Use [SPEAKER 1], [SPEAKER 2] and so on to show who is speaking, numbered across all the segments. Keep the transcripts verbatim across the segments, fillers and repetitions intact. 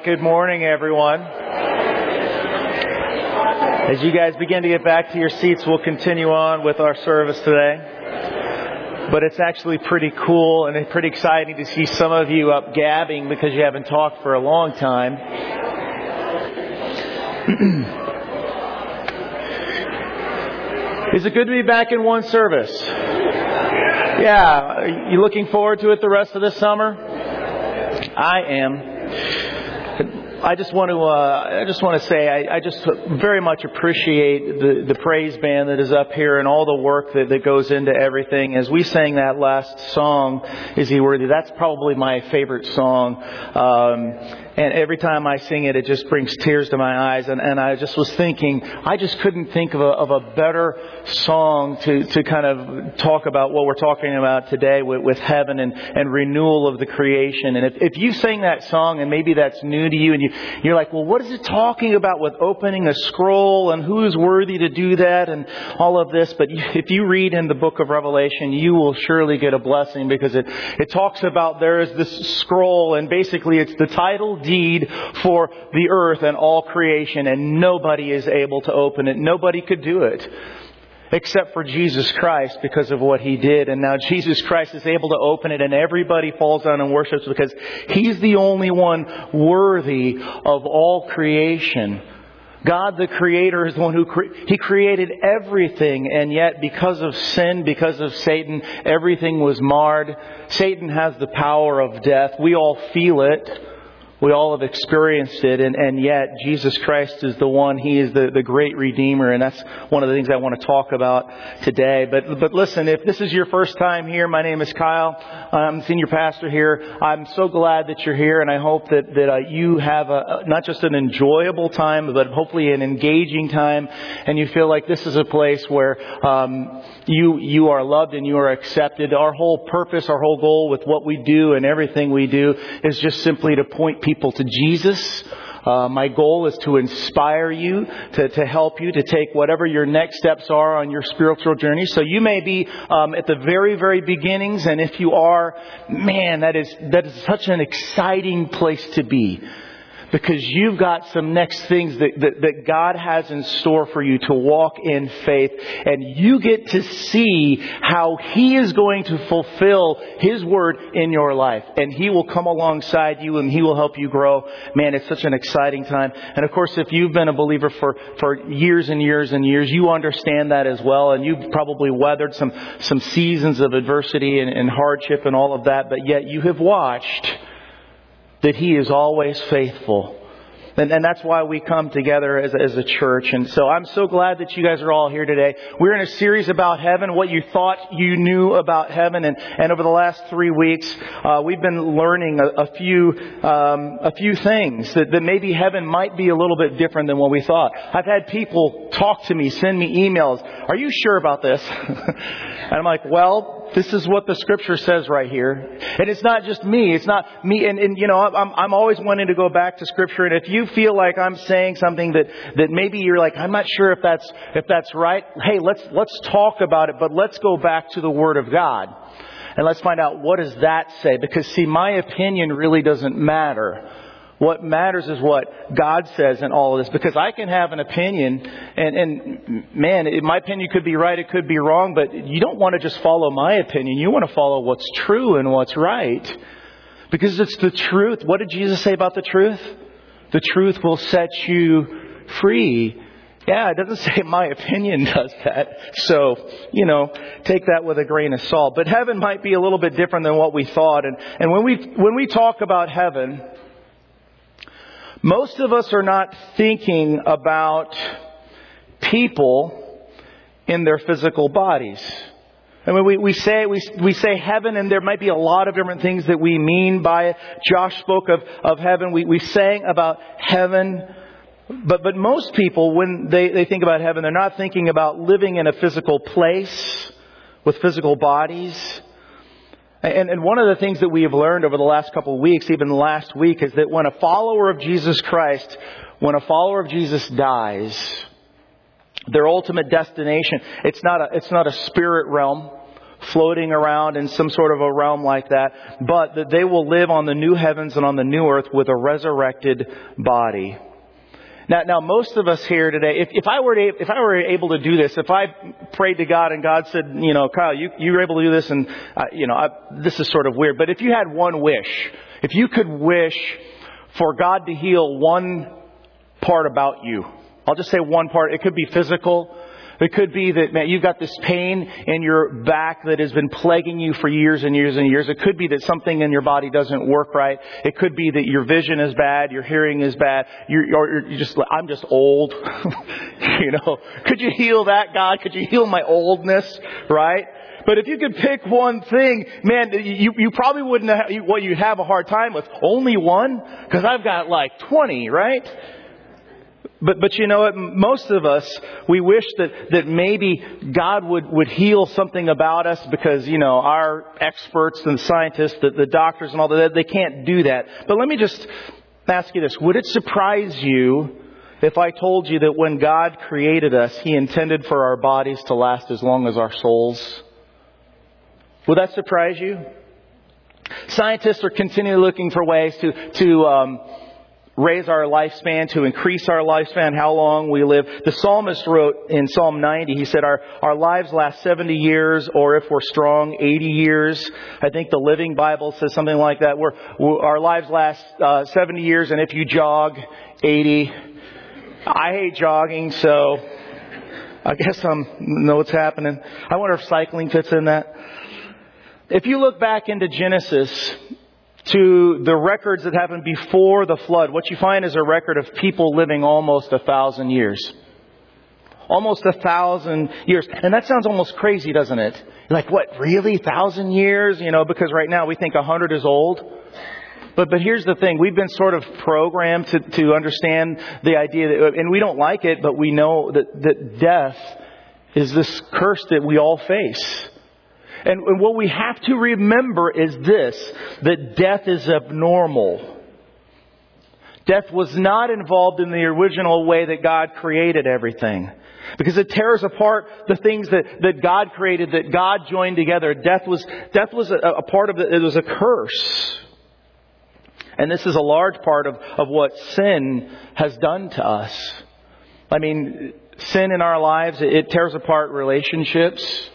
[SPEAKER 1] Good morning, everyone. As you guys begin to get back to your seats, we'll continue on with our service today. But it's actually pretty cool and it's pretty exciting to see some of you up gabbing because you haven't talked for a long time. Is it good to be back in one service? Yeah. Are you looking forward to it the rest of this summer? I am. I just want to. Uh, I just want to say I, I just very much appreciate the, the praise band that is up here and all the work that, that goes into everything. As we sang that last song, "Is He Worthy?" That's probably my favorite song. Um, And every time I sing it, it just brings tears to my eyes. And, and I just was thinking, I just couldn't think of a, of a better song to, to kind of talk about what we're talking about today with, with heaven and, and renewal of the creation. And if, if you sing that song and maybe that's new to you and you, you're like, well, what is it talking about with opening a scroll and who is worthy to do that and all of this? But if you read in the book of Revelation, you will surely get a blessing because it, it talks about there is this scroll and basically it's the title deed for the earth and all creation, and nobody is able to open it. Nobody could do it except for Jesus Christ because of what He did. And now Jesus Christ is able to open it and everybody falls down and worships because He's the only one worthy of all creation. God the Creator is the one who cre- He created everything, and yet because of sin, because of Satan, everything was marred. Satan has the power of death. We all feel it. We all have experienced it, and, and yet Jesus Christ is the one. He is the, the great Redeemer, and that's one of the things I want to talk about today. But but listen, if this is your first time here, my name is Kyle. I'm senior pastor here. I'm so glad that you're here, and I hope that, that uh, you have a, not just an enjoyable time, but hopefully an engaging time, and you feel like this is a place where um, you you are loved and you are accepted. Our whole purpose, our whole goal with what we do and everything we do is just simply to point people to Jesus. Uh, my goal is to inspire you, to, to help you, to take whatever your next steps are on your spiritual journey. So you may be um, at the very, very beginnings, and if you are, man, that is that is such an exciting place to be. Because you've got some next things that, that, that God has in store for you to walk in faith. And you get to see how He is going to fulfill His word in your life. And He will come alongside you and He will help you grow. Man, it's such an exciting time. And of course, if you've been a believer for, for years and years and years, you understand that as well. And you've probably weathered some, some seasons of adversity and, and hardship and all of that. But yet you have watched that He is always faithful. And, and that's why we come together as, as a church. And so I'm so glad that you guys are all here today. We're in a series about heaven, what you thought you knew about heaven. And, and over the last three weeks, uh, we've been learning a, a few um, a few things that, that maybe heaven might be a little bit different than what we thought. I've had people talk to me, send me emails. Are you sure about this? And I'm like, well, this is what the Scripture says right here. And it's not just me. It's not me. And, and you know, I'm, I'm always wanting to go back to Scripture. And if you feel like I'm saying something that, that maybe you're like, I'm not sure if that's, if that's right. Hey, let's, let's talk about it, but let's go back to the Word of God. And let's find out, what does that say? Because see, my opinion really doesn't matter. What matters is what God says in all of this. Because I can have an opinion, and, and man, it, my opinion could be right, it could be wrong, but you don't want to just follow my opinion. You want to follow what's true and what's right. Because it's the truth. What did Jesus say about the truth? The truth will set you free. Yeah, it doesn't say my opinion does that. So, you know, take that with a grain of salt. But heaven might be a little bit different than what we thought. And, and when we when we talk about heaven, most of us are not thinking about people in their physical bodies. I mean, we, we say we we say heaven, and there might be a lot of different things that we mean by it. Josh spoke of, of heaven. We, we sang about heaven. But but most people, when they, they think about heaven, they're not thinking about living in a physical place with physical bodies. And, and one of the things that we have learned over the last couple of weeks, even last week, is that when a follower of Jesus Christ, when a follower of Jesus dies, their ultimate destination, it's not a, it's not a spirit realm floating around in some sort of a realm like that, but that they will live on the new heavens and on the new earth with a resurrected body. Now, now, most of us here today, if, if I were to, if I were able to do this, if I prayed to God and God said, you know, Kyle, you, you were able to do this, and, uh, you know, I, this is sort of weird, but if you had one wish, if you could wish for God to heal one part about you, I'll just say one part. It could be physical. It could be that, man, you've got this pain in your back that has been plaguing you for years and years and years. It could be that something in your body doesn't work right. It could be that your vision is bad, your hearing is bad. You're, you're, you're just, I'm just old. You know, could you heal that, God? Could you heal my oldness, right? But if you could pick one thing, man, you, you probably wouldn't have, well, you'd have a hard time with only one, because I've got like twenty, right? But, but you know what? Most of us, we wish that, that maybe God would, would heal something about us because, you know, our experts and scientists, the, the doctors and all that, they can't do that. But let me just ask you this. Would it surprise you if I told you that when God created us, He intended for our bodies to last as long as our souls? Would that surprise you? Scientists are continually looking for ways to, to, um, raise our lifespan, to increase our lifespan, how long we live. The psalmist wrote in Psalm ninety, he said, our, our lives last seventy years, or if we're strong, eighty years. I think the Living Bible says something like that. We're, we're, our lives last uh, seventy years, and if you jog, eighty. I hate jogging, so I guess I know what's happening. I wonder if cycling fits in that. If you look back into Genesis, to the records that happened before the flood, what you find is a record of people living almost a thousand years. Almost a thousand years. And that sounds almost crazy, doesn't it? Like, what, really? Thousand years? You know, because right now we think a hundred is old. But but here's the thing. We've been sort of programmed to, to understand the idea that, and we don't like it, but we know that, that death is this curse that we all face. And what we have to remember is this, that death is abnormal. Death was not involved in the original way that God created everything. Because it tears apart the things that, that God created, that God joined together. Death was, death was a, a part of it. It was a curse. And this is a large part of, of what sin has done to us. I mean, sin in our lives, it, it tears apart relationships.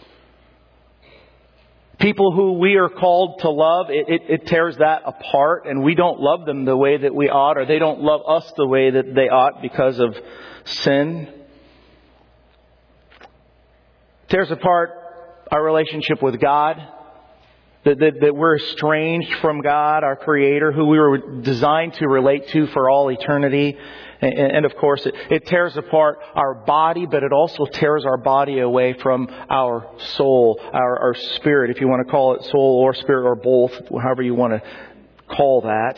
[SPEAKER 1] People who we are called to love, it, it, it tears that apart, and we don't love them the way that we ought, or they don't love us the way that they ought because of sin. It tears apart our relationship with God, that, that, that we're estranged from God, our Creator, who we were designed to relate to for all eternity. And, and of course, it, it tears apart our body, but it also tears our body away from our soul, our, our spirit, if you want to call it soul or spirit or both, however you want to call that.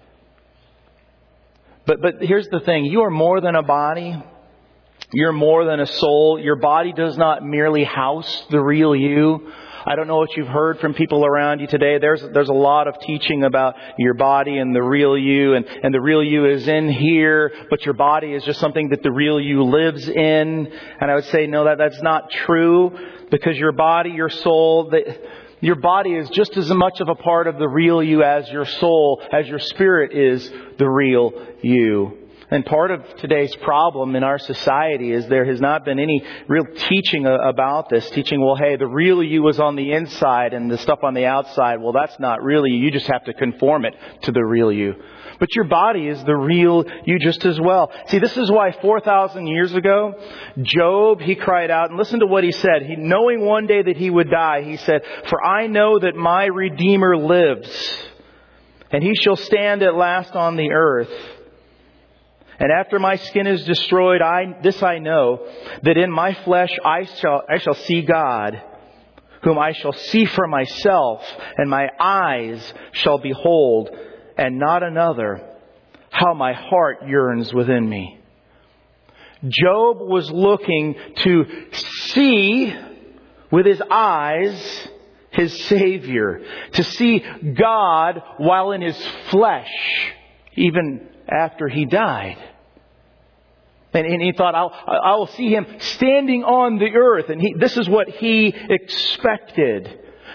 [SPEAKER 1] But but here's the thing. You are more than a body. You're more than a soul. Your body does not merely house the real you. I don't know what you've heard from people around you today. There's there's a lot of teaching about your body and the real you, and, and the real you is in here, but your body is just something that the real you lives in. And I would say, no, that that's not true, because your body, your soul, the, your body is just as much of a part of the real you as your soul, as your spirit is the real you. And part of today's problem in our society is there has not been any real teaching about this. Teaching, well, hey, the real you is on the inside and the stuff on the outside, well, that's not really you. You just have to conform it to the real you. But your body is the real you just as well. See, this is why four thousand years ago, Job, he cried out, and listen to what he said. He, knowing one day that he would die, he said, "For I know that my Redeemer lives, and he shall stand at last on the earth. And after my skin is destroyed, I this I know, that in my flesh I shall I shall see God, whom I shall see for myself, and my eyes shall behold, and not another. How my heart yearns within me." Job was looking to see with his eyes his Savior, to see God while in his flesh, even after he died. And, and he thought, I'll, I will see him standing on the earth. And he, this is what he expected.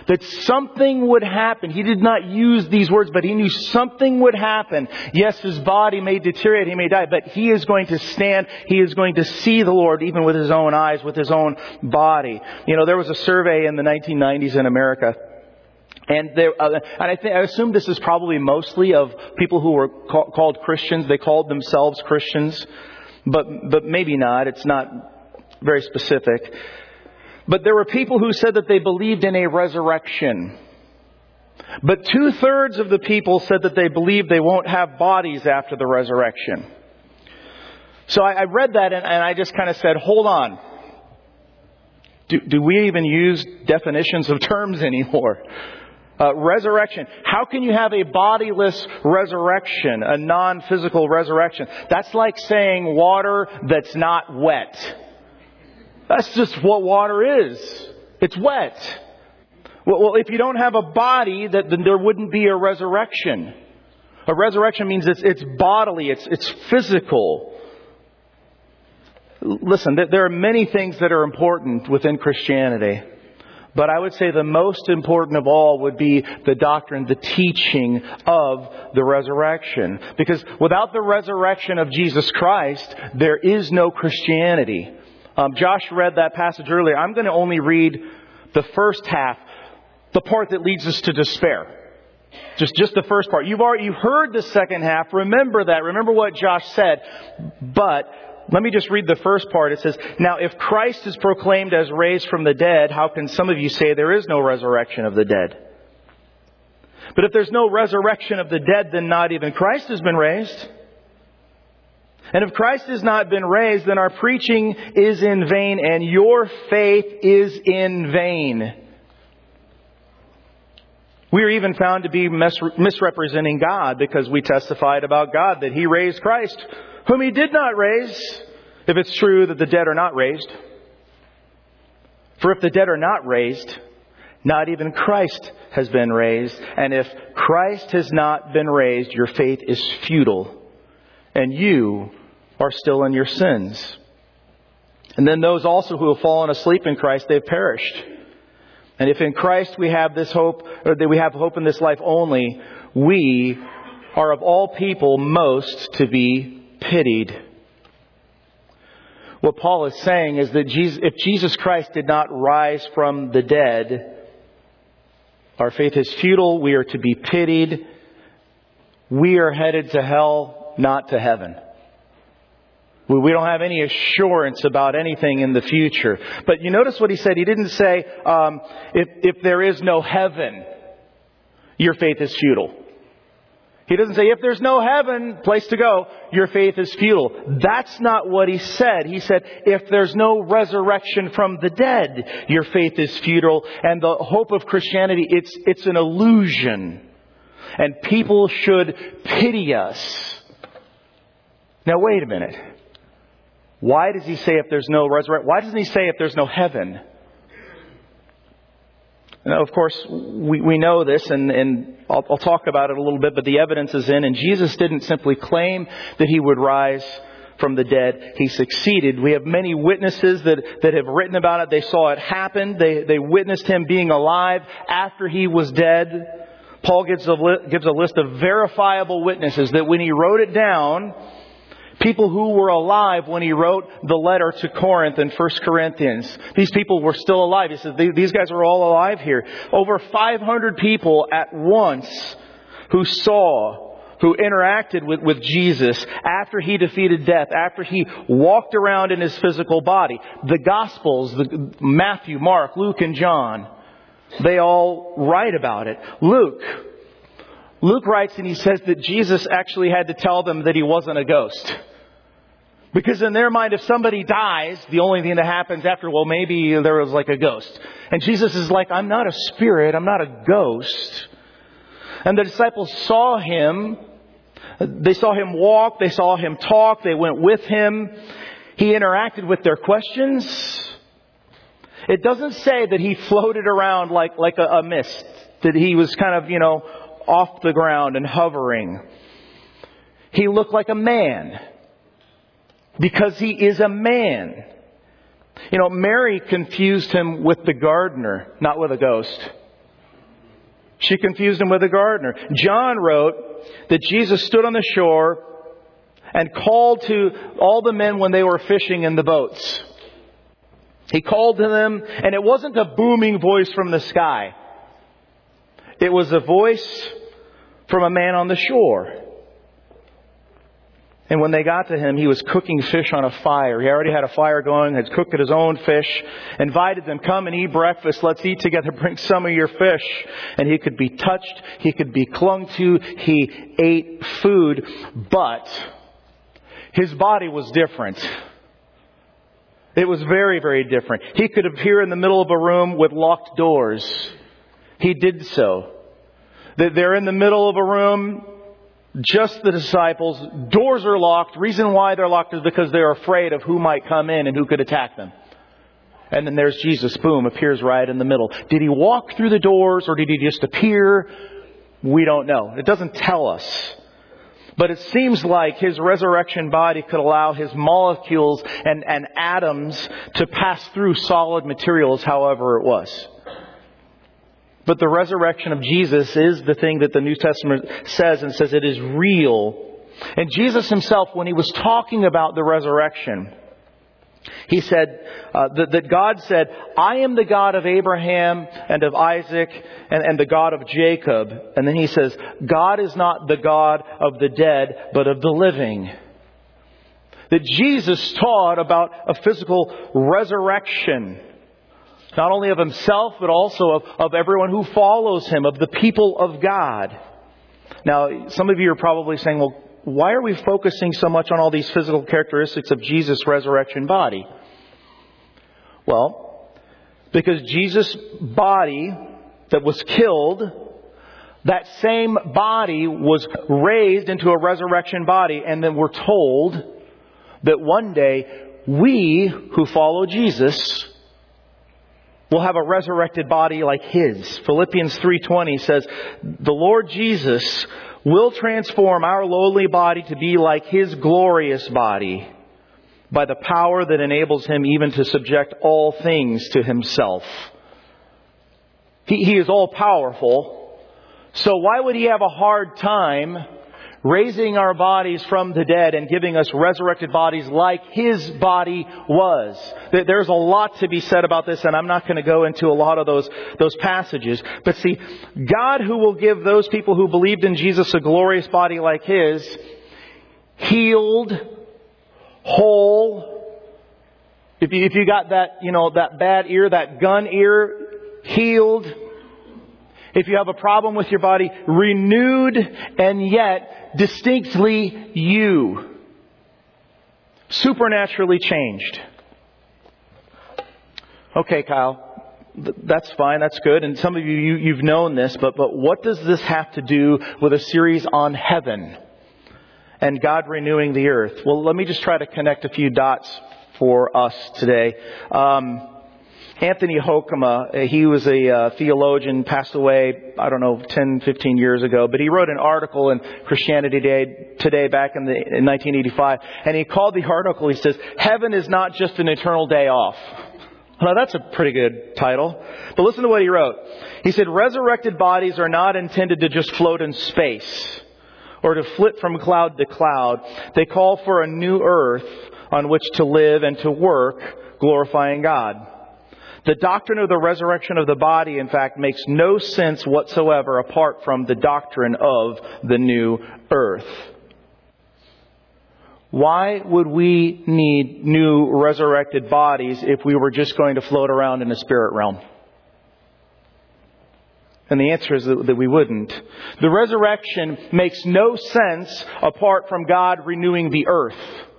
[SPEAKER 1] That something would happen. He did not use these words, but he knew something would happen. Yes, his body may deteriorate, he may die, but he is going to stand. He is going to see the Lord even with his own eyes, with his own body. You know, there was a survey in the nineteen nineties in America. And there, uh, and I think I assume this is probably mostly of people who were ca- called Christians. They called themselves Christians, but but maybe not. It's not very specific. But there were people who said that they believed in a resurrection. But two-thirds of the people said that they believe they won't have bodies after the resurrection. So I, I read that and, and I just kind of said, hold on. Do, do we even use definitions of terms anymore? Uh, resurrection. How can you have a bodiless resurrection, a non-physical resurrection? That's like saying water that's not wet. That's just what water is. It's wet. Well, well, if you don't have a body, that then there wouldn't be a resurrection. A resurrection means it's it's bodily, it's it's physical. Listen, there are many things that are important within Christianity. But I would say the most important of all would be the doctrine, the teaching of the resurrection. Because without the resurrection of Jesus Christ, there is no Christianity. Um, Josh read that passage earlier. I'm going to only read the first half, the part that leads us to despair. Just, just the first part. You've already, you heard the second half. Remember that. Remember what Josh said. But let me just read the first part. It says, now if Christ is proclaimed as raised from the dead, how can some of you say there is no resurrection of the dead? But if there's no resurrection of the dead, then not even Christ has been raised. And if Christ has not been raised, then our preaching is in vain and your faith is in vain. We are even found to be mis- misrepresenting God because we testified about God that He raised Christ, whom He did not raise, if it's true that the dead are not raised. For if the dead are not raised, not even Christ has been raised. And if Christ has not been raised, your faith is futile, and you are still in your sins. And then those also who have fallen asleep in Christ, they've perished. And if in Christ we have this hope, or that we have hope in this life only, we are of all people most to be pitied. What Paul is saying is that Jesus, if Jesus Christ did not rise from the dead, our faith is futile. We are to be pitied. We are headed to hell, not to heaven. We don't have any assurance about anything in the future. But you notice what he said. He didn't say, um, if, if there is no heaven, your faith is futile. He doesn't say, if there's no heaven, place to go, your faith is futile. That's not what he said. He said, if there's no resurrection from the dead, your faith is futile. And the hope of Christianity, it's, it's an illusion. And people should pity us. Now, wait a minute. Why does he say if there's no resurrection? Why doesn't he say if there's no heaven? Now, of course, we, we know this, and, and I'll, I'll talk about it a little bit, but the evidence is in. And Jesus didn't simply claim that He would rise from the dead. He succeeded. We have many witnesses that, that have written about it. They saw it happen. They, they witnessed Him being alive after He was dead. Paul gives a, li- gives a list of verifiable witnesses that when he wrote it down, people who were alive when he wrote the letter to Corinth in First Corinthians. These people were still alive. He says, these guys are all alive here. Over five hundred people at once who saw, who interacted with, with Jesus after He defeated death, after He walked around in His physical body. The Gospels, the, Matthew, Mark, Luke, and John, they all write about it. Luke, Luke writes and he says that Jesus actually had to tell them that He wasn't a ghost. Because in their mind, if somebody dies, the only thing that happens after, well, maybe there was like a ghost. And Jesus is like, I'm not a spirit. I'm not a ghost. And the disciples saw Him. They saw Him walk. They saw Him talk. They went with Him. He interacted with their questions. It doesn't say that He floated around like, like a, a mist. That He was kind of, you know, off the ground and hovering. He looked like a man. Because He is a man. You know, Mary confused Him with the gardener, not with a ghost. She confused him with a gardener. John wrote that Jesus stood on the shore and called to all the men when they were fishing in the boats. He called to them, and it wasn't a booming voice from the sky. It was a voice from a man on the shore. And when they got to him, he was cooking fish on a fire. He already had a fire going, had cooked his own fish, invited them, come and eat breakfast. Let's eat together. Bring some of your fish. And he could be touched. He could be clung to. He ate food. But his body was different. It was very, very different. He could appear in the middle of a room with locked doors. He did so. They're in the middle of a room, just the disciples. Doors are locked. Reason why they're locked is because they're afraid of who might come in and who could attack them. And then there's Jesus, boom, appears right in the middle. Did he walk through the doors or did he just appear? We don't know. It doesn't tell us. But it seems like his resurrection body could allow his molecules and, and atoms to pass through solid materials, however it was. But the resurrection of Jesus is the thing that the New Testament says, and says it is real. And Jesus himself, when he was talking about the resurrection, he said uh, that, that God said, I am the God of Abraham and of Isaac and, and the God of Jacob. And then he says, God is not the God of the dead, but of the living. That Jesus taught about a physical resurrection. Not only of himself, but also of, of everyone who follows him, of the people of God. Now, some of you are probably saying, well, why are we focusing so much on all these physical characteristics of Jesus' resurrection body? Well, because Jesus' body that was killed, that same body was raised into a resurrection body. And then we're told that one day we who follow Jesus will have a resurrected body like his. Philippians three twenty says, the Lord Jesus will transform our lowly body to be like his glorious body by the power that enables him even to subject all things to himself. He, he is all powerful. So why would he have a hard time raising our bodies from the dead and giving us resurrected bodies like his body was? There's a lot to be said about this, and I'm not going to go into a lot of those, those passages. But see, God, who will give those people who believed in Jesus a glorious body like his, healed, whole. If you, if you got that, you know, that bad ear, that gun ear, healed. If you have a problem with your body, renewed, and yet distinctly you. Supernaturally changed. Okay, Kyle, that's fine, that's good. And some of you, you, you've known this, but, but what does this have to do with a series on heaven and God renewing the earth? Well, let me just try to connect a few dots for us today. Um, Anthony Hoekema, he was a uh, theologian, passed away, I don't know, ten, fifteen years ago. But he wrote an article in Christianity Today, today back in, the, in nineteen eighty-five. And he called the article, he says, Heaven is not just an eternal day off. Now that's a pretty good title. But listen to what he wrote. He said, resurrected bodies are not intended to just float in space or to flit from cloud to cloud. They call for a new earth on which to live and to work, glorifying God. The doctrine of the resurrection of the body, in fact, makes no sense whatsoever apart from the doctrine of the new earth. Why would we need new resurrected bodies if we were just going to float around in the spirit realm? And the answer is that we wouldn't. The resurrection makes no sense apart from God renewing the earth.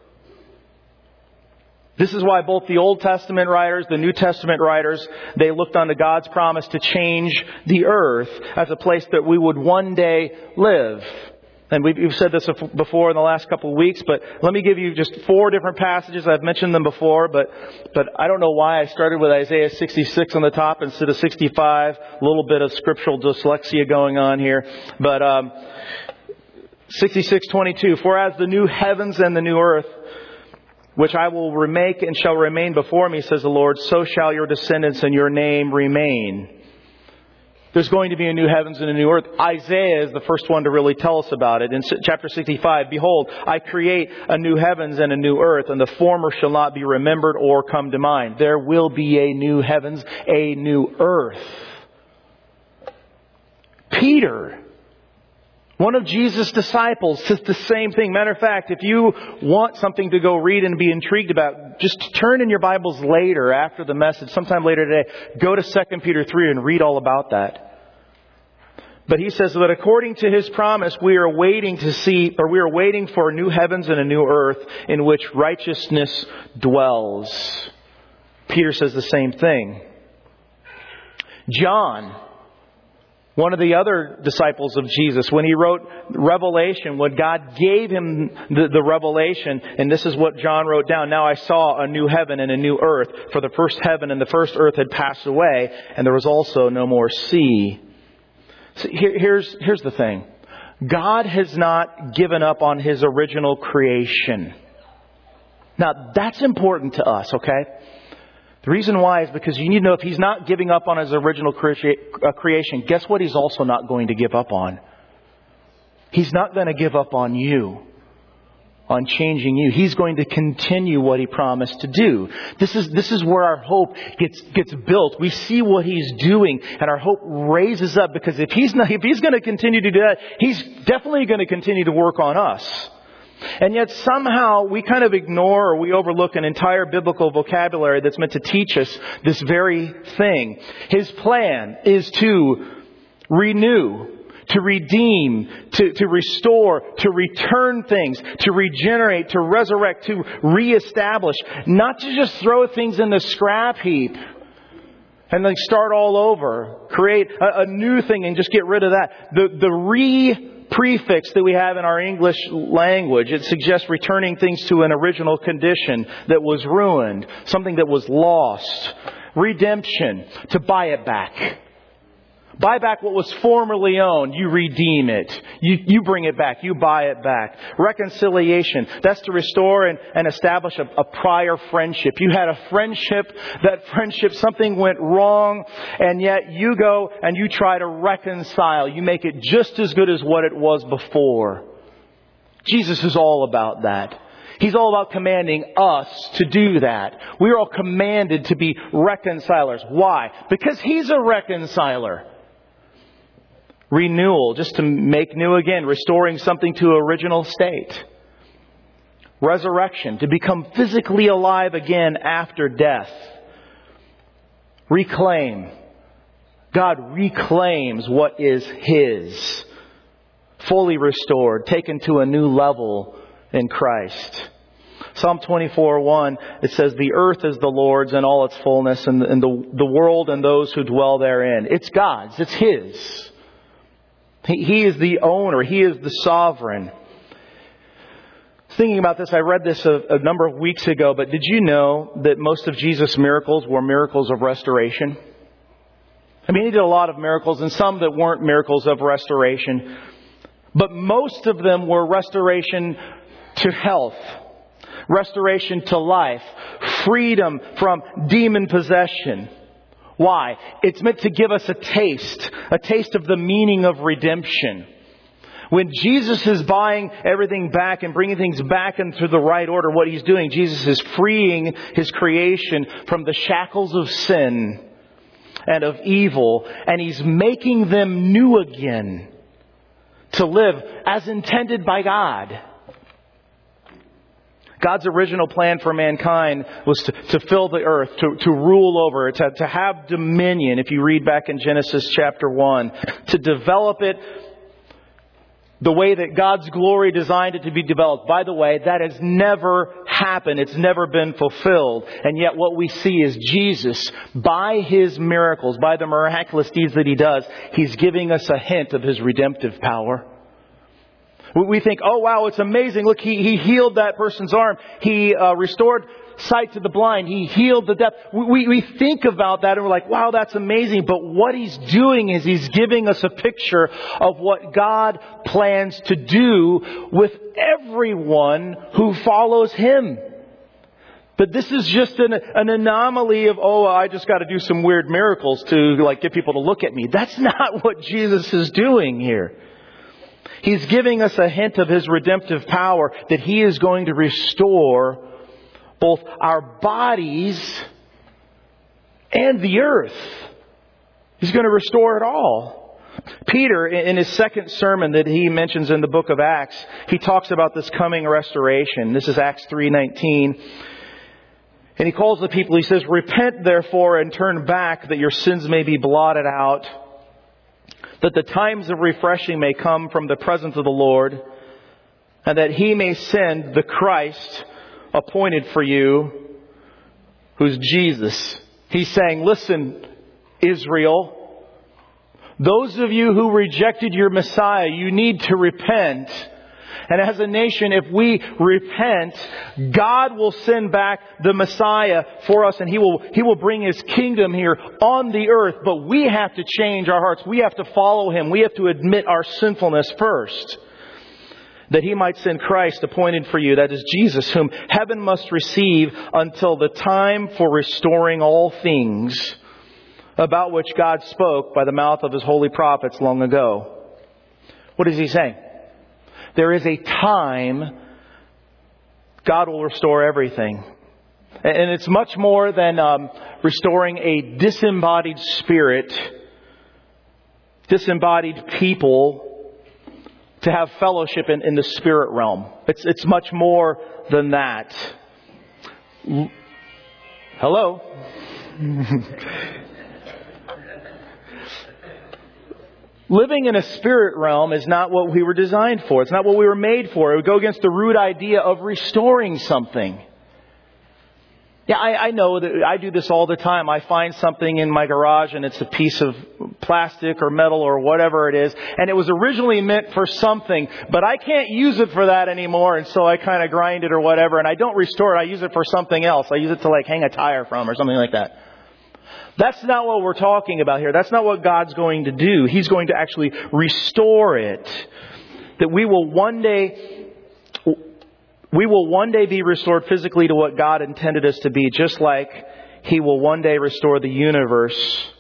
[SPEAKER 1] This is why both the Old Testament writers, the New Testament writers, they looked onto God's promise to change the earth as a place that we would one day live. And we've said this before in the last couple of weeks, but let me give you just four different passages. I've mentioned them before, but but I don't know why I started with Isaiah sixty-six on the top instead of sixty-five. A little bit of scriptural dyslexia going on here. But um, sixty-six twenty-two, for as the new heavens and the new earth, which I will remake and shall remain before me, says the Lord, so shall your descendants and your name remain. There's going to be a new heavens and a new earth. Isaiah is the first one to really tell us about it. In chapter sixty-five, behold, I create a new heavens and a new earth, and the former shall not be remembered or come to mind. There will be a new heavens, a new earth. Peter, one of Jesus' disciples, says the same thing. Matter of fact, if you want something to go read and be intrigued about, just turn in your Bibles later after the message, sometime later today. Go to Second Peter three and read all about that. But he says that according to His promise, we are waiting to see, or we are waiting for a new heavens and a new earth in which righteousness dwells. Peter says the same thing. John, one of the other disciples of Jesus, when he wrote Revelation, when God gave him the, the revelation, and this is what John wrote down, now I saw a new heaven and a new earth, for the first heaven and the first earth had passed away, and there was also no more sea. So here, here's, here's the thing. God has not given up on His original creation. Now, that's important to us, okay? The reason why is because you need to know if He's not giving up on His original creation, guess what He's also not going to give up on? He's not going to give up on you, on changing you. He's going to continue what He promised to do. This is this is where our hope gets gets built. We see what He's doing, and our hope raises up, because if He's not, if He's going to continue to do that, He's definitely going to continue to work on us. And yet somehow we kind of ignore or we overlook an entire biblical vocabulary that's meant to teach us this very thing. His plan is to renew, to redeem, to, to restore, to return things, to regenerate, to resurrect, to reestablish. Not to just throw things in the scrap heap and then start all over. Create a, a new thing and just get rid of that. The, the re prefix that we have in our English language, it suggests returning things to an original condition that was ruined, something that was lost. Redemption, to buy it back. Buy back what was formerly owned. You redeem it. You, you bring it back. You buy it back. Reconciliation. That's to restore and, and establish a, a prior friendship. You had a friendship. That friendship, something went wrong. And yet you go and you try to reconcile. You make it just as good as what it was before. Jesus is all about that. He's all about commanding us to do that. We're all commanded to be reconcilers. Why? Because He's a reconciler. Renewal, just to make new again, restoring something to original state. Resurrection, to become physically alive again after death. Reclaim. God reclaims what is His. Fully restored, taken to a new level in Christ. Psalm twenty-four one, it says, the earth is the Lord's and all its fullness, and, and the, the world and those who dwell therein. It's God's. It's His. He, he is the owner. He is the sovereign. Thinking about this, I read this a, a number of weeks ago, but did you know that most of Jesus' miracles were miracles of restoration? I mean, He did a lot of miracles, and some that weren't miracles of restoration. But most of them were restoration to health, restoration to life, freedom from demon possession. Why? It's meant to give us a taste, a taste of the meaning of redemption. When Jesus is buying everything back and bringing things back into the right order, what He's doing, Jesus is freeing His creation from the shackles of sin and of evil, and He's making them new again to live as intended by God. God's original plan for mankind was to, to fill the earth, to, to rule over it, to, to have dominion, if you read back in Genesis chapter one, to develop it the way that God's glory designed it to be developed. By the way, that has never happened. It's never been fulfilled. And yet what we see is Jesus, by His miracles, by the miraculous deeds that He does, He's giving us a hint of His redemptive power. We think, oh wow, it's amazing. Look, He, he healed that person's arm. He uh, restored sight to the blind. He healed the deaf. We, we think about that and we're like, wow, that's amazing. But what He's doing is He's giving us a picture of what God plans to do with everyone who follows Him. But this is just an, an anomaly of, oh, I just got to do some weird miracles to like get people to look at me. That's not what Jesus is doing here. He's giving us a hint of His redemptive power, that He is going to restore both our bodies and the earth. He's going to restore it all. Peter, in his second sermon that he mentions in the book of Acts, he talks about this coming restoration. This is Acts three nineteen. And he calls the people, he says, "Repent therefore and turn back, that your sins may be blotted out, that the times of refreshing may come from the presence of the Lord, and that He may send the Christ appointed for you," who's Jesus. He's saying, listen, Israel, those of you who rejected your Messiah, you need to repent. And as a nation, if we repent, God will send back the Messiah for us, and He will, He will bring His kingdom here on the earth. But we have to change our hearts. We have to follow Him. We have to admit our sinfulness first, that He might send Christ appointed for you, that is Jesus, whom heaven must receive until the time for restoring all things, about which God spoke by the mouth of His holy prophets long ago. What is He saying? There is a time God will restore everything. And it's much more than um, restoring a disembodied spirit, disembodied people to have fellowship in, in the spirit realm. It's, it's much more than that. Hello? Living in a spirit realm is not what we were designed for. It's not what we were made for. It would go against the root idea of restoring something. Yeah, I, I know that I do this all the time. I find something in my garage and it's a piece of plastic or metal or whatever it is. And it was originally meant for something, but I can't use it for that anymore. And so I kind of grind it or whatever. And I don't restore it. I use it for something else. I use it to like hang a tire from or something like that. That's not what we're talking about here. That's not what God's going to do. He's going to actually restore it. That we will one day, we will one day be restored physically to what God intended us to be, just like He will one day restore the universe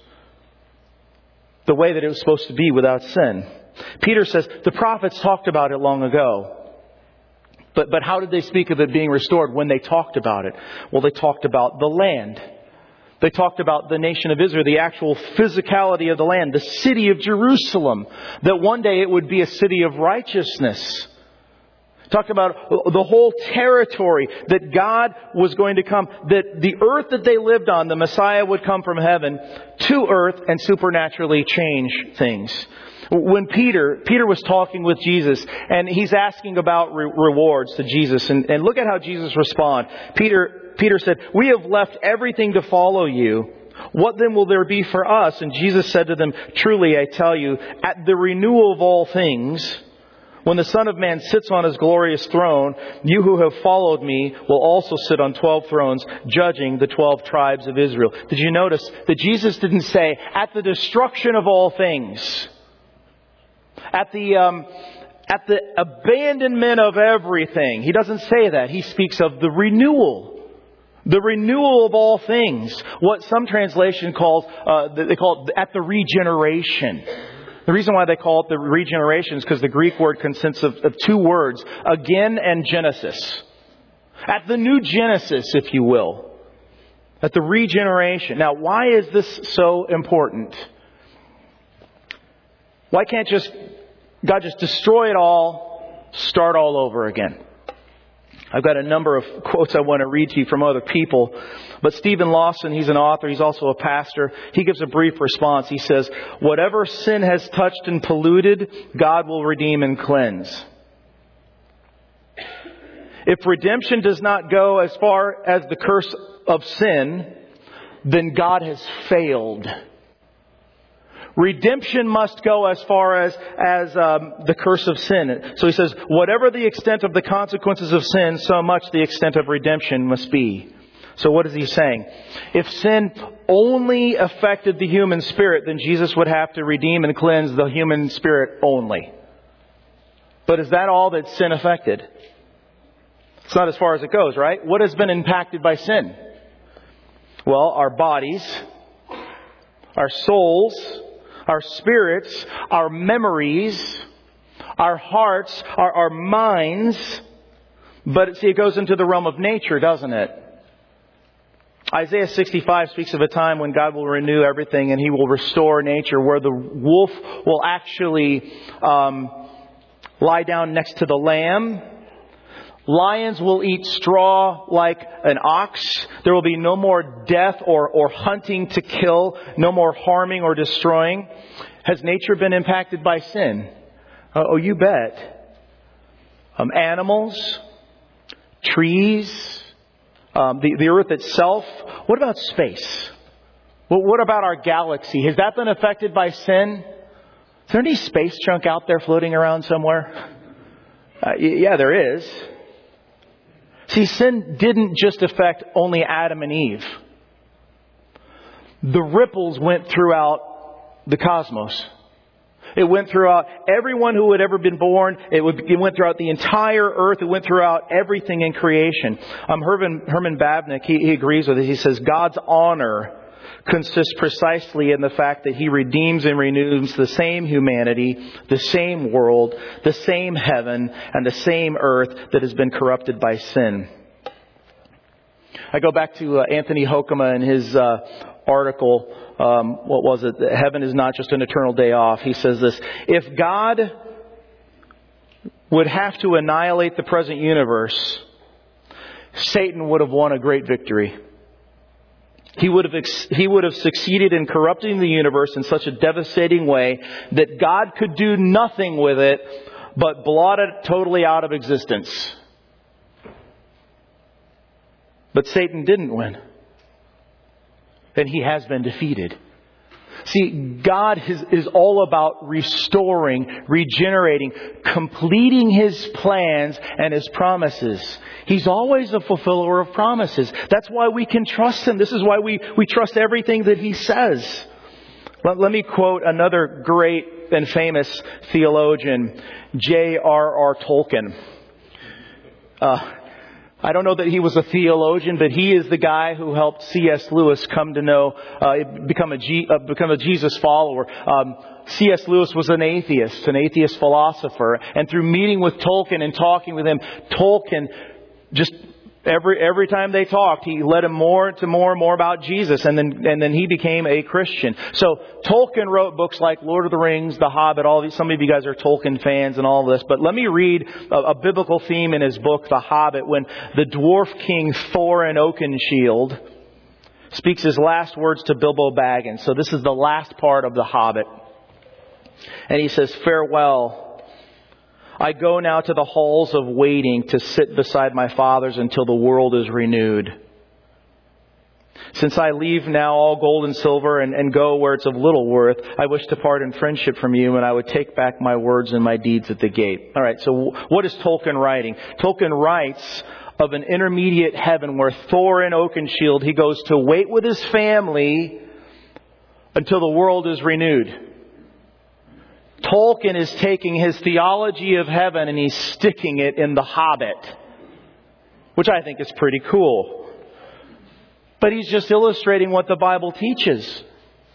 [SPEAKER 1] the way that it was supposed to be without sin. Peter says the prophets talked about it long ago. But, but how did they speak of it being restored when they talked about it? Well, they talked about the land. They talked about the nation of Israel, the actual physicality of the land, the city of Jerusalem, that one day it would be a city of righteousness. Talked about the whole territory, that God was going to come, that the earth that they lived on, the Messiah would come from heaven to earth and supernaturally change things. When Peter, Peter was talking with Jesus and he's asking about re- rewards to Jesus, and, and look at how Jesus responds. Peter, Peter said, "We have left everything to follow you. What then will there be for us?" And Jesus said to them, "Truly I tell you, at the renewal of all things, when the Son of Man sits on His glorious throne, you who have followed me will also sit on twelve thrones, judging the twelve tribes of Israel." Did you notice that Jesus didn't say, at the destruction of all things, at the um, at the abandonment of everything? He doesn't say that. He speaks of the renewal. The renewal of all things. What some translation calls, uh, they call it at the regeneration. The reason why they call it the regeneration is because the Greek word consists of, of two words, again and Genesis. At the new Genesis, if you will. At the regeneration. Now, why is this so important? Why can't just God just destroy it all, start all over again? I've got a number of quotes I want to read to you from other people. But Stephen Lawson, he's an author. He's also a pastor. He gives a brief response. He says, "Whatever sin has touched and polluted, God will redeem and cleanse. If redemption does not go as far as the curse of sin, then God has failed. Redemption must go as far as, as um, the curse of sin." So he says, whatever the extent of the consequences of sin, so much the extent of redemption must be. So what is he saying? If sin only affected the human spirit, then Jesus would have to redeem and cleanse the human spirit only. But is that all that sin affected? It's not as far as it goes, right? What has been impacted by sin? Well, our bodies, our souls, our spirits, our memories, our hearts, our, our minds. But see, it goes into the realm of nature, doesn't it? Isaiah sixty-five speaks of a time when God will renew everything and He will restore nature, where the wolf will actually um, lie down next to the lamb. Lions will eat straw like an ox. There will be no more death or, or hunting to kill, no more harming or destroying. Has nature been impacted by sin? Uh, oh, you bet. Um, animals, trees, um, the, the earth itself. What about space? Well, what about our galaxy? Has that been affected by sin? Is there any space junk out there floating around somewhere? Uh, yeah, there is. See, sin didn't just affect only Adam and Eve. The ripples went throughout the cosmos. It went throughout everyone who had ever been born. It, would, it went throughout the entire earth. It went throughout everything in creation. Um, Herman, Herman Babnick, he, he agrees with it. He says, God's honor consists precisely in the fact that He redeems and renews the same humanity, the same world, the same heaven, and the same earth that has been corrupted by sin. I go back to uh, Anthony Hoekema and his uh, article, um, what was it? Heaven is not just an eternal day off. He says this: if God would have to annihilate the present universe, Satan would have won a great victory. He would have ex- he would have succeeded in corrupting the universe in such a devastating way that God could do nothing with it but blot it totally out of existence. But Satan didn't win. And he has been defeated. See, God is, is all about restoring, regenerating, completing His plans and His promises. He's always a fulfiller of promises. That's why we can trust Him. This is why we, we trust everything that He says. Let, let me quote another great and famous theologian, J R R Tolkien. Uh, I don't know that he was a theologian, but he is the guy who helped C S Lewis come to know, uh, become a G, uh, become a Jesus follower. Um, C S Lewis was an atheist, an atheist philosopher, and through meeting with Tolkien and talking with him, Tolkien just every every time they talked, he led him more to more and more about Jesus, and then and then he became a Christian. So Tolkien wrote books like Lord of the Rings, The Hobbit. All these, some of you guys are Tolkien fans and all this, but let me read a, a biblical theme in his book, The Hobbit, when the dwarf king Thorin Oakenshield speaks his last words to Bilbo Baggins. So this is the last part of The Hobbit, and he says, "Farewell. I go now to the halls of waiting to sit beside my fathers until the world is renewed. Since I leave now all gold and silver and, and go where it's of little worth, I wish to part in friendship from you, and I would take back my words and my deeds at the gate." All right, so what is Tolkien writing? Tolkien writes of an intermediate heaven where Thorin Oakenshield, he goes to wait with his family until the world is renewed. Tolkien is taking his theology of heaven and he's sticking it in The Hobbit, which I think is pretty cool. But he's just illustrating what the Bible teaches.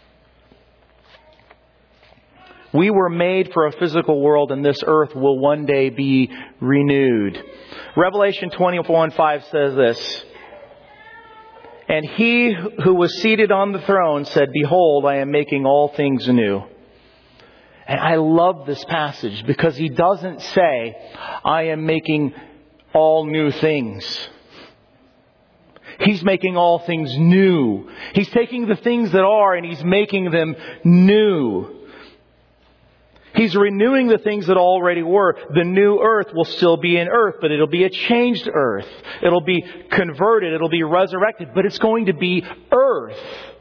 [SPEAKER 1] We were made for a physical world, and this earth will one day be renewed. Revelation twenty-one five says this: "And He who was seated on the throne said, 'Behold, I am making all things new.'" And I love this passage because he doesn't say, "I am making all new things." He's making all things new. He's taking the things that are and He's making them new. He's renewing the things that already were. The new earth will still be an earth, but it'll be a changed earth. It'll be converted. It'll be resurrected, but it's going to be earth.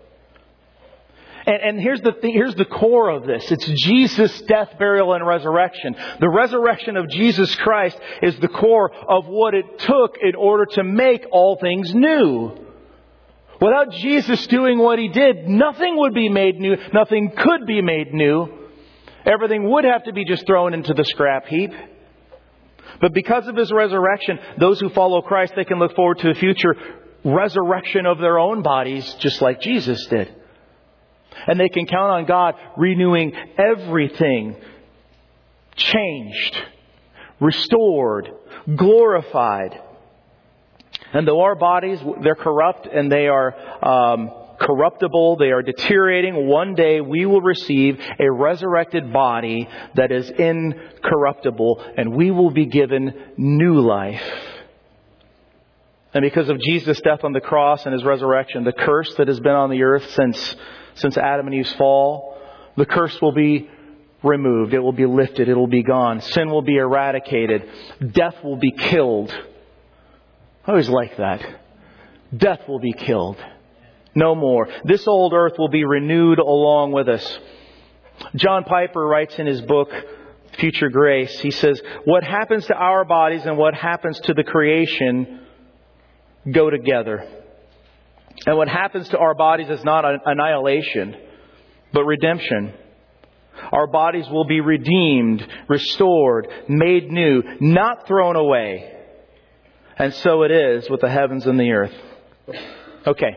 [SPEAKER 1] And, and here's the thing, here's the core of this. It's Jesus' death, burial, and resurrection. The resurrection of Jesus Christ is the core of what it took in order to make all things new. Without Jesus doing what He did, nothing would be made new. Nothing could be made new. Everything would have to be just thrown into the scrap heap. But because of His resurrection, those who follow Christ, they can look forward to a future resurrection of their own bodies, just like Jesus did. And they can count on God renewing everything, changed, restored, glorified. And though our bodies, they're corrupt and they are um, corruptible, they are deteriorating, one day we will receive a resurrected body that is incorruptible, and we will be given new life. And because of Jesus' death on the cross and His resurrection, the curse that has been on the earth since since Adam and Eve's fall, the curse will be removed. It will be lifted. It will be gone. Sin will be eradicated. Death will be killed. I always like that. Death will be killed. No more. This old earth will be renewed along with us. John Piper writes in his book, Future Grace, he says, what happens to our bodies and what happens to the creation go together. And what happens to our bodies is not annihilation, but redemption. Our bodies will be redeemed, restored, made new, not thrown away. And so it is with the heavens and the earth. Okay.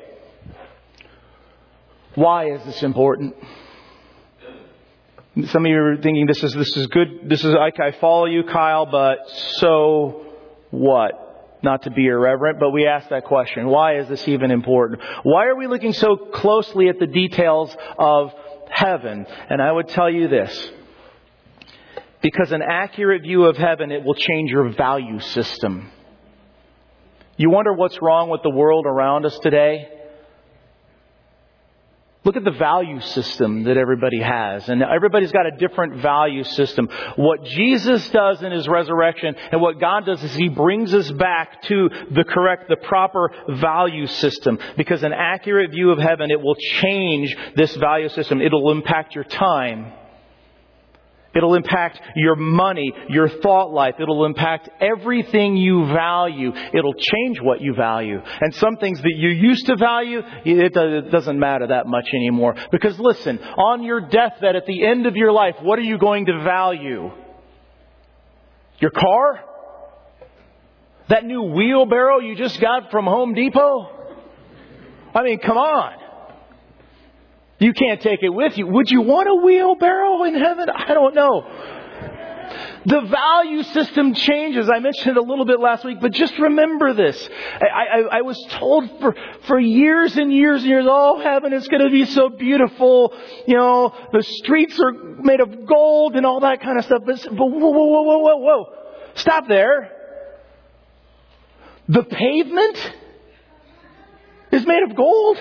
[SPEAKER 1] Why is this important? Some of you are thinking this is this is good. This is like, I follow you, Kyle, but so what? Not to be irreverent, but we ask that question. Why is this even important? Why are we looking so closely at the details of heaven? And I would tell you this. Because an accurate view of heaven, it will change your value system. You wonder what's wrong with the world around us today? Look at the value system that everybody has. And everybody's got a different value system. What Jesus does in His resurrection and what God does is He brings us back to the correct, the proper value system. Because an accurate view of heaven, it will change this value system. It'll impact your time. It'll impact your money, your thought life. It'll impact everything you value. It'll change what you value. And some things that you used to value, it doesn't matter that much anymore. Because listen, on your deathbed at the end of your life, what are you going to value? Your car? That new wheelbarrow you just got from Home Depot? I mean, come on. You can't take it with you. Would you want a wheelbarrow in heaven? I don't know. The value system changes. I mentioned it a little bit last week, but just remember this. I, I, I was told for, for years and years and years, oh, heaven is going to be so beautiful. You know, the streets are made of gold and all that kind of stuff. But, but whoa, whoa, whoa, whoa, whoa, whoa. Stop there. The pavement is made of gold.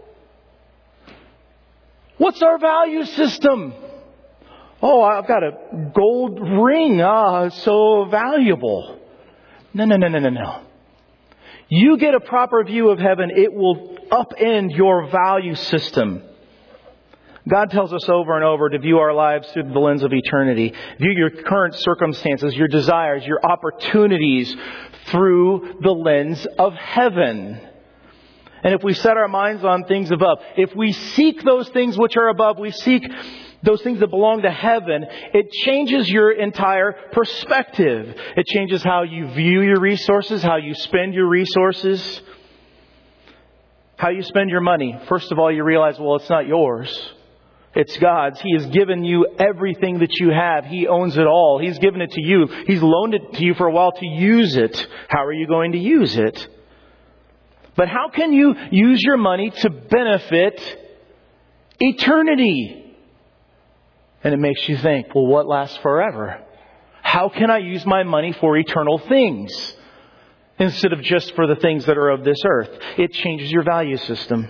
[SPEAKER 1] What's our value system? Oh, I've got a gold ring. Ah, it's so valuable. No, no, no, no, no, no. You get a proper view of heaven, it will upend your value system. God tells us over and over to view our lives through the lens of eternity. View your current circumstances, your desires, your opportunities through the lens of heaven. And if we set our minds on things above, if we seek those things which are above, we seek those things that belong to heaven, it changes your entire perspective. It changes how you view your resources, how you spend your resources, how you spend your money. First of all, you realize, well, it's not yours. It's God's. He has given you everything that you have. He owns it all. He's given it to you. He's loaned it to you for a while to use it. How are you going to use it? But how can you use your money to benefit eternity? And it makes you think, well, what lasts forever? How can I use my money for eternal things instead of just for the things that are of this earth? It changes your value system.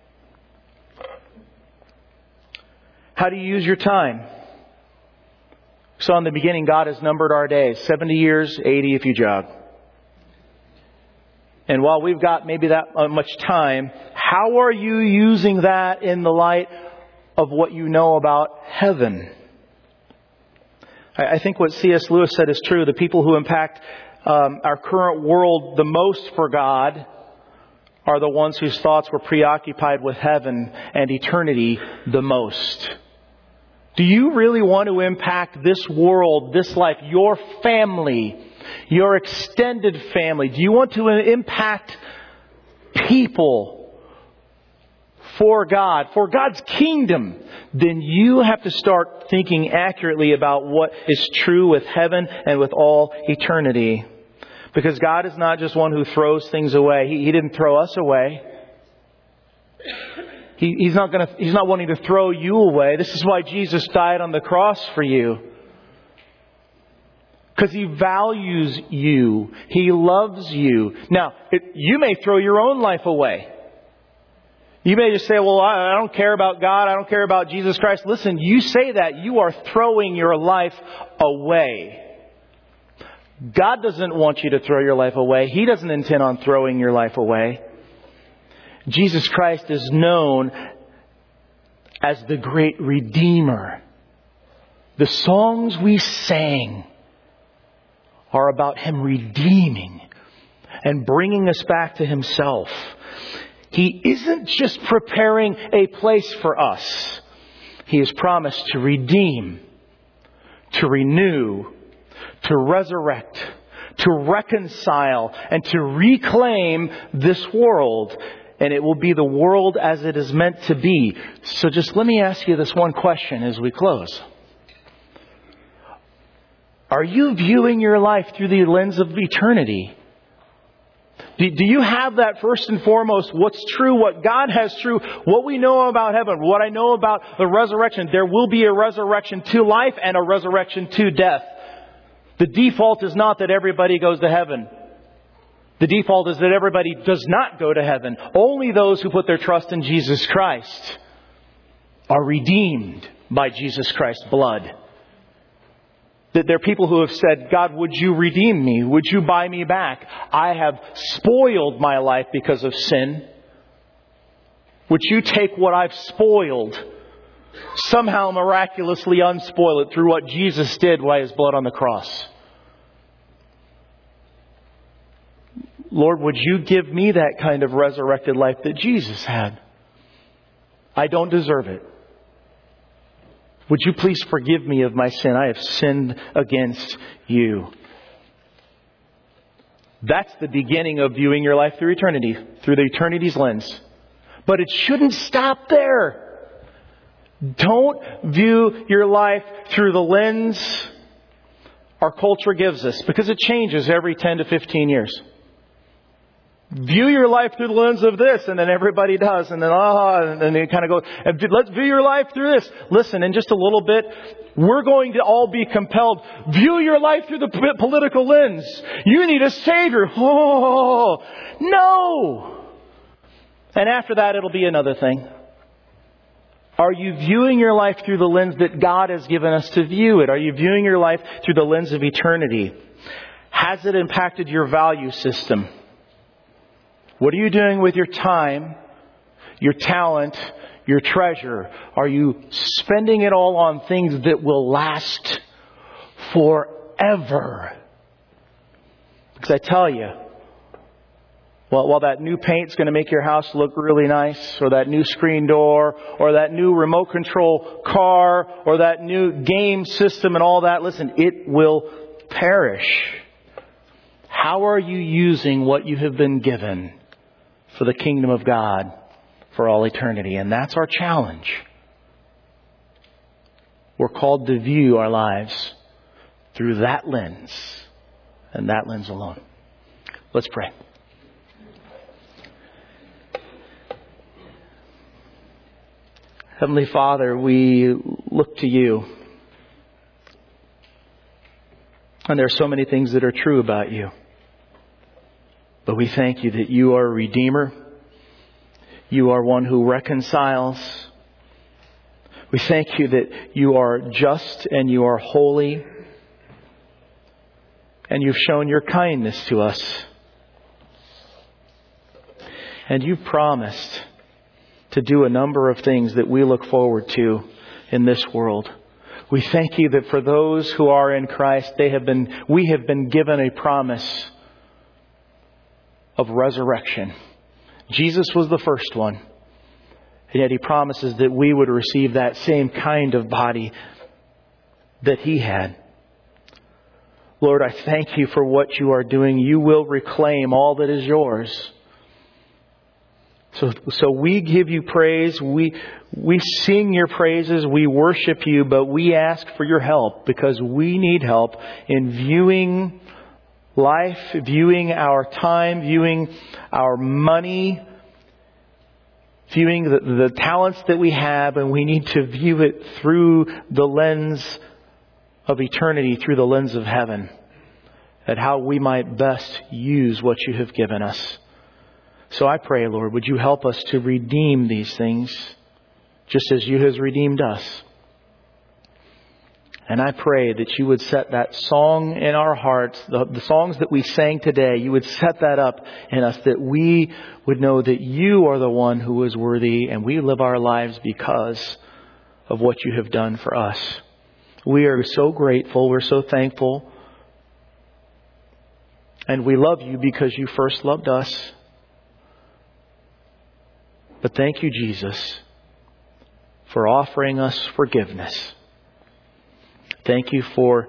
[SPEAKER 1] How do you use your time? So in the beginning, God has numbered our days. seventy years, eighty if you jog. And while we've got maybe that much time, how are you using that in the light of what you know about heaven? I think what C S Lewis said is true. The people who impact um, our current world the most for God are the ones whose thoughts were preoccupied with heaven and eternity the most. Do you really want to impact this world, this life, your family, your extended family? Do you want to impact people for God, for God's kingdom? Then you have to start thinking accurately about what is true with heaven and with all eternity. Because God is not just one who throws things away. He, he didn't throw us away. He, he's not going to, He's not wanting to throw you away. This is why Jesus died on the cross for you. Because He values you. He loves you. Now, it, you may throw your own life away. You may just say, well, I, I don't care about God. I don't care about Jesus Christ. Listen, you say that, you are throwing your life away. God doesn't want you to throw your life away. He doesn't intend on throwing your life away. Jesus Christ is known as the great Redeemer. The songs we sang are about Him redeeming and bringing us back to Himself. He isn't just preparing a place for us. He has promised to redeem, to renew, to resurrect, to reconcile, and to reclaim this world. And it will be the world as it is meant to be. So just let me ask you this one question as we close. Are you viewing your life through the lens of eternity? Do, do you have that first and foremost, what's true, what God has true, what we know about heaven, what I know about the resurrection? There will be a resurrection to life and a resurrection to death. The default is not that everybody goes to heaven. The default is that everybody does not go to heaven. Only those who put their trust in Jesus Christ are redeemed by Jesus Christ's blood. That there are people who have said, God, would you redeem me? Would you buy me back? I have spoiled my life because of sin. Would you take what I've spoiled, somehow miraculously unspoil it through what Jesus did by His blood on the cross? Lord, would you give me that kind of resurrected life that Jesus had? I don't deserve it. Would you please forgive me of my sin? I have sinned against you. That's the beginning of viewing your life through eternity, through the eternity's lens. But it shouldn't stop there. Don't view your life through the lens our culture gives us, because it changes every ten to fifteen years. View your life through the lens of this, and then everybody does, and then ah, and then it kind of goes, let's view your life through this. Listen, in just a little bit, we're going to all be compelled. View your life through the political lens. You need a Savior. Oh, no. And after that, it'll be another thing. Are you viewing your life through the lens that God has given us to view it? Are you viewing your life through the lens of eternity? Has it impacted your value system? What are you doing with your time, your talent, your treasure? Are you spending it all on things that will last forever? Because I tell you, well, while that new paint's going to make your house look really nice, or that new screen door, or that new remote control car, or that new game system and all that, listen, it will perish. How are you using what you have been given for the kingdom of God for all eternity? And that's our challenge. We're called to view our lives through that lens and that lens alone. Let's pray. Heavenly Father, we look to You. And there are so many things that are true about You. But we thank You that You are a Redeemer. You are one who reconciles. We thank You that You are just and You are holy. And You've shown Your kindness to us. And You've promised to do a number of things that we look forward to in this world. We thank You that for those who are in Christ, they have been, we have been given a promise of resurrection. Jesus was the first one. And yet He promises that we would receive that same kind of body that He had. Lord, I thank you for what you are doing. You will reclaim all that is yours. So, so we give you praise. We, we sing your praises. We worship you, but we ask for your help because we need help in viewing life, viewing our time, viewing our money, viewing the, the talents that we have, and we need to view it through the lens of eternity, through the lens of heaven, at how we might best use what you have given us. So I pray, Lord, would you help us to redeem these things just as you have redeemed us. And I pray that you would set that song in our hearts, the, the songs that we sang today, you would set that up in us, that we would know that you are the one who is worthy, and we live our lives because of what you have done for us. We are so grateful. We're so thankful. And we love you because you first loved us. But thank you, Jesus, for offering us forgiveness. Thank you for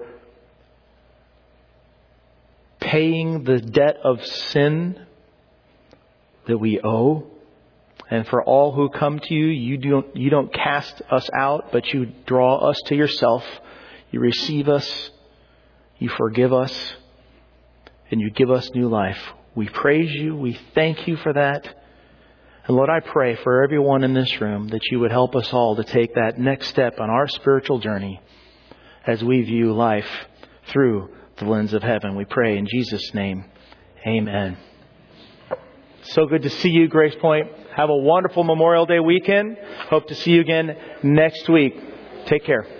[SPEAKER 1] paying the debt of sin that we owe. And for all who come to you, you don't, you don't cast us out, but you draw us to yourself. You receive us. You forgive us. And you give us new life. We praise you. We thank you for that. And Lord, I pray for everyone in this room that you would help us all to take that next step on our spiritual journey as we view life through the lens of heaven. We pray in Jesus' name. Amen. So good to see you, Grace Point. Have a wonderful Memorial Day weekend. Hope to see you again next week. Take care.